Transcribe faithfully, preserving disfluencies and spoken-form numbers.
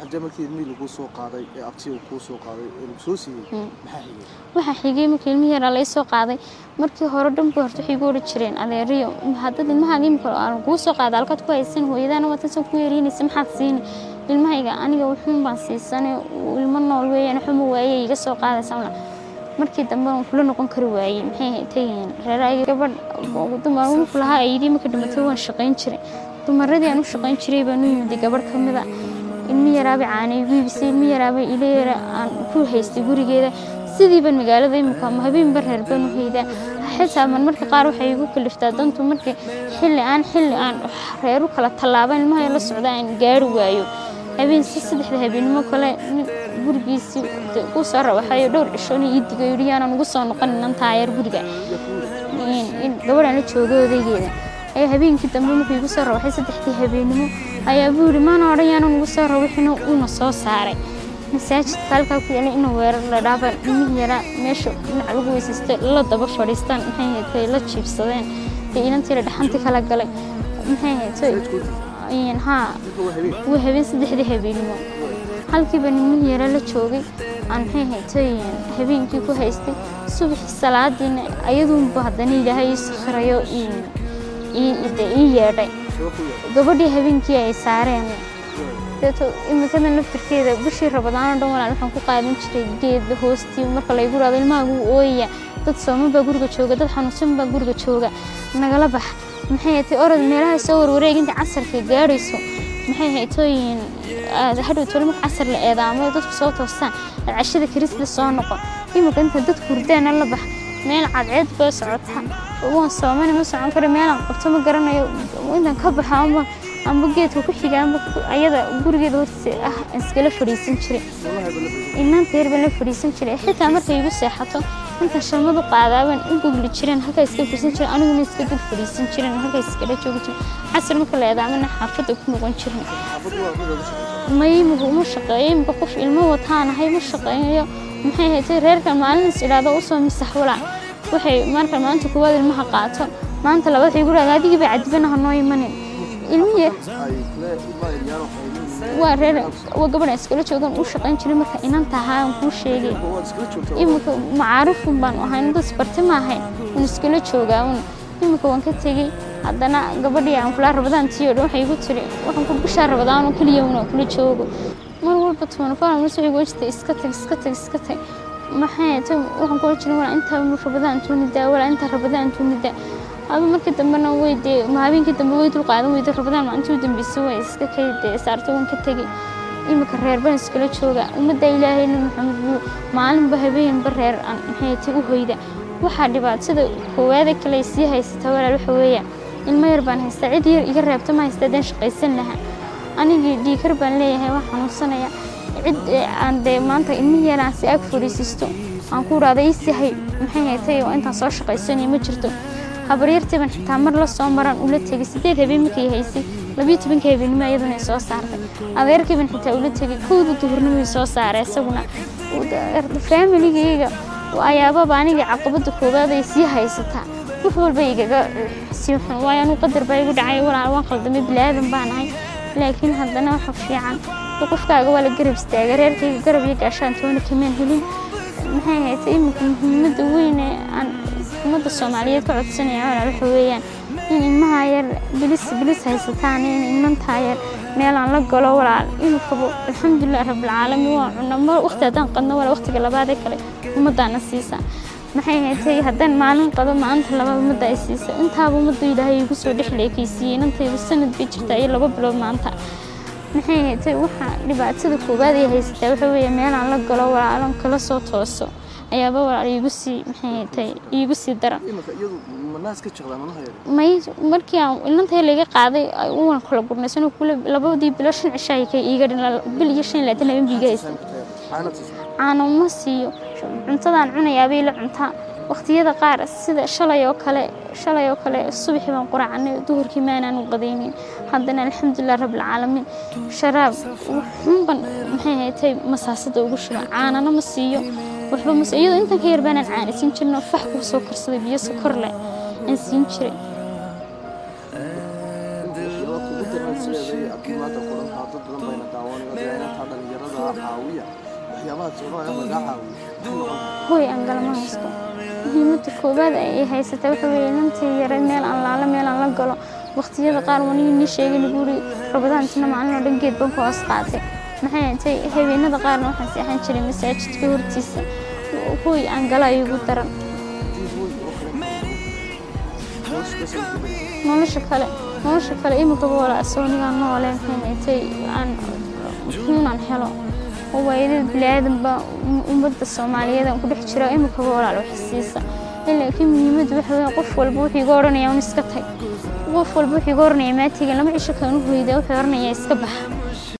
كدامك المي لو سوق قاضي أبتي وكوسو قاضي الكسوسي محاحي waxa xigay markii ilmihi yar la soo qaaday markii hore dhanba horta waxay goor jireen adeeriyo hadda ilmaha imka aan ku soo qaaday halkaad ku haysan hooyadana watan ku yeerinaysa maxaad siin ilmahayga aniga wuxuu baan siisanay ilmo nool weeyaan xumo waayay iga soo qaadaysan markii dambe aan kula noqon kari waayay maxay hayteen reerayga gabadh dumar uu kulaha aydi markii dhimatay waan shaqayn jiray dumaradii aan u shaqayn jiray baan u yimid gabadh kamida ilmi yaraabi caanay wiibisi ilmi yaraabi ileera aan ku haystay gurigeeda sidii ban magaalada imka ma habeen bar reer baan u hayda xitaa man markii qaar waxay igu kaliftaa dantu markii xilli aan xilli aan reeru kala talaaban ilmaha la socdaan gaari waayo habeen si saddexda habeenimo kale gurigiisi ku soo rawaxay dhowr cishoon ii digay yiriyaan ugu soo noqon inaan taayar guriga in gabadhan la joogo odageeda ay habeenkii dambe markii igu soo rawaxay saddexdii habeenimo ayaa buuri maana odhayaan ugu soo rawaxino una soo saaray masaajid halka ku yeelay inuu weerar la dhaaban ilmihi yara meesha dhinac lagu weysistay la daba fadhiistaan maxay tahay la jiibsadeen ee inantii la dhaxanti kala galay maxay tahay in ha uu habeen saddexdii habeenimo halkii baan ilmihi yara la joogay aan maxay tahay habeenkii ku haystay subax salaadiina ayadoo bahdana ilaahay sakhrayo in in yeedhay gabadhii habeenkii ay saareen dadku imika naftirkeeda bishii Ramadaan dhan walaal waxaan ku qaadan jiray geed hoostii marka la igu raado ilmaha ooya dad Soomaaliba guriga jooga dad xanuunsan baa guriga jooga nagala bax maxay tahay orod meelaha soo wareeginta casarka gaarayso maxay haytooyin hadhow tolmo casar la eedaamo dadku soo toostaan cashada Kirista soo noqon imika inta dadku hurdaan la bax meel cadceed baa socota oo Soomaali ma socon karo meel aan qabto ma garanayo inta ka baxaamo amba geedka ku xigaan ayada gurigeeda hortiisa ah iskala fariisan jiray inaan teerba la fariisan jiray xitaa markay igu seexato inta shamadu qaadaaban in gogli jireen halka iska fariisan jiray aniguna iska dul fariisan jiray halka iskala joogi jiray casar marka la eedaamana xaafada ku noqon jiray may ma shaqeeyay ma qof ilmo wataan ahay ma shaqeeyo maxay haytay reerka maalin sidaada u soo misax wala waxay marka maanta kuwada ilmaha qaato maanta labada xigu raadiga bay cadbanaha noo imanin ilmiye waa reer waa gabadha iskala joogan u shaqayn jiray marka inaan tahay aan ku sheegay imika macaarif baan ahayn dad bartay ma ahayn in iskala joogaan imika waan ka tagay haddana gabadhii aan kula rabadaan tiyo waxay igu tiri waxaan ku bishaa rabadaan oo kaliya una kula joogo mar walba toona faan ma soo igoostay iska tag iska tag iska tag maxay tahay waxaan ku jiray wala inta rabadaan tuunida wala inta rabadaan tuunida aba markii dambana way de ma habeenkii dambe way dul qaadan way rabadaan ma intuu dambiisay way iska kaydee saartay waan ka tagay imika reer baan iskala jooga umada Ilaahay Maxamed maalin ba habeen ba reer aan maxay tahay u hoyda waxa dhibaatada koowaad kale si haysata walaal waxa weeyaan ilmo yar baan haystaa cid yar iga reebta ma haystaa dan shaqaysan laha anigii dhiikar baan leeyahay wax xanuunsanaya cid aan de maanta ilmo yar aan si ag fariisisto aan ku raaday si hay maxay tahay oo inta soo shaqaysanay ma jirto habaryartii baan xitaa mar la soo maran ula tagay sideed habeen markay haysay laba iyo toban habeenimo ayaduna soo saartay adeerkii baan xitaa ula tagay kooda duhurnimo soo saaray isaguna family-gayga ayaaba baaniga caqabada koobaad ay si haysataa wax walba igaga si waxaan u qadar baa igu dhacay walaal waan qaldamay bilaadan baan ahay laakiin haddana waxa fiican qofkaaga wala garab istaaga reerkayga garab iyo gaashaan toona kamaan helin maxay haytay imika muhiimada weyn ee aan umada Soomaaliyeed ka codsanaya walaal waxa weeyaan in ilmaha yar bilis bilis haysataan in ilmaha yar meel aan la galo walaal inuu kabo alxamdulillah rabbil caalamiin waa cunamo waqtidan qadna wala waqtiga labaad ee kale umadana siisa maxay haytay hadan maalin qado maanta laba umada ay siisa intaaba umada Ilaahay igu soo dhixleekaysiin intay sanad bi jirta ay laba bilood maanta maxay haytay waxa dhibaatada koobaad ay haystaa waxa weeye meel aan la galo walaalan kala soo tooso ayaaba walaal igu si maxay haytay igu si daran iyadu manaas ka jaqda manaha yar may markii aan ilantay laga qaaday uu waan kala gurnaysan kula labadii bilo shan cishay ka iiga bil iyo shan laatan habeen biigaysan aanu ma siiyo cuntadan cunayaabay la cuntaa waqtiyada qaar sida shalay oo kale shalay oo kale subaxii baan quraacnay duhurkii ma aanan qadaynin haddana alxamdulillah rabbil caalamiin sharaab xunban maxay haytay masaasada ugu shuban caanana ma siiyo waxba ma siiyo inta ka yar baan caanisin jirno fax ku soo karsaday biyo sokor leh in siin jiray maanta kulan haddii badan bayna daawanayaan عاوية waxyaabaha Soomaaliya laga caawiyo hooy aan galma haysto muhiimada koobaad ay haysatay waxa weeye intii yaray meel aan laala meel aan la galo waqtiyada qaar wani ni sheegay guri rabadaantina macallin dhangeed baan ku hoos qaatay maxay intay habeenada qaarna waxaan seexan jiray masaajidka hortiisa hooy aan galay ugu daran nolosha kale nolosha kale imika wala asooniga nooleen intay aan kunan helo ووايد بلاد با ummadda Soomaaliyeed aan ku dhex jiro imika walaal wax siisa laakiin muhiimadu waxa weeye qof walba wixii gooranaya in iska tag qof walba wixii gooranaya ma tigin lama cisho kan u hoyday wuxuu oranayaa iska bax